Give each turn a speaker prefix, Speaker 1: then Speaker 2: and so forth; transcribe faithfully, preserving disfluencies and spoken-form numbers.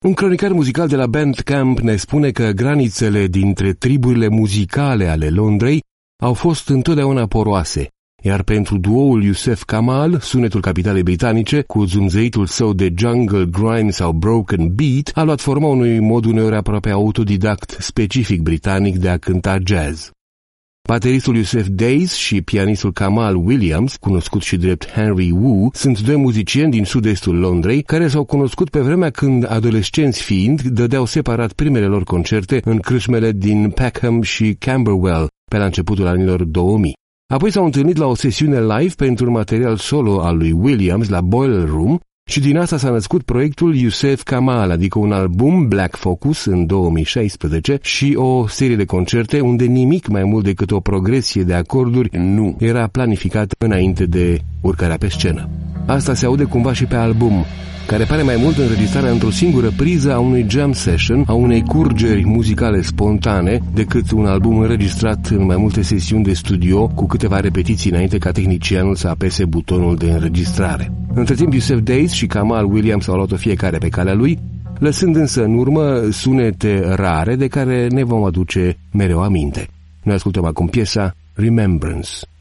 Speaker 1: Un cronicar muzical de la Bandcamp ne spune că granițele dintre triburile muzicale ale Londrei au fost întotdeauna poroase, iar pentru duoul Yusef Kamal, sunetul capitalei britanice, cu zumzăitul său de jungle, grime sau broken beat, a luat forma unui mod uneori aproape autodidact specific britanic de a cânta jazz. Bateristul Yusef Days și pianistul Kamal Williams, cunoscut și drept Henry Wu, sunt doi muzicieni din sud-estul Londrei care s-au cunoscut pe vremea când, adolescenți fiind, dădeau separat primele lor concerte în crâșmele din Peckham și Camberwell, pe la începutul anilor două mii. Apoi s-au întâlnit la o sesiune live pentru un material solo al lui Williams la Boiler Room și din asta s-a născut proiectul Yusef Kamal, adică un album Black Focus în două mii șaisprezece și o serie de concerte unde nimic mai mult decât o progresie de acorduri nu era planificat înainte de urcarea pe scenă. Asta se aude cumva și pe album, care pare mai mult înregistrarea într-o singură priză a unui jam session, a unei curgeri muzicale spontane, decât un album înregistrat în mai multe sesiuni de studio cu câteva repetiții înainte ca tehnicianul să apese butonul de înregistrare. Între timp, Yusef Days și Kamal Williams au luat-o fiecare pe calea lui, lăsând însă în urmă sunete rare de care ne vom aduce mereu aminte. Noi ascultăm acum piesa Remembrance.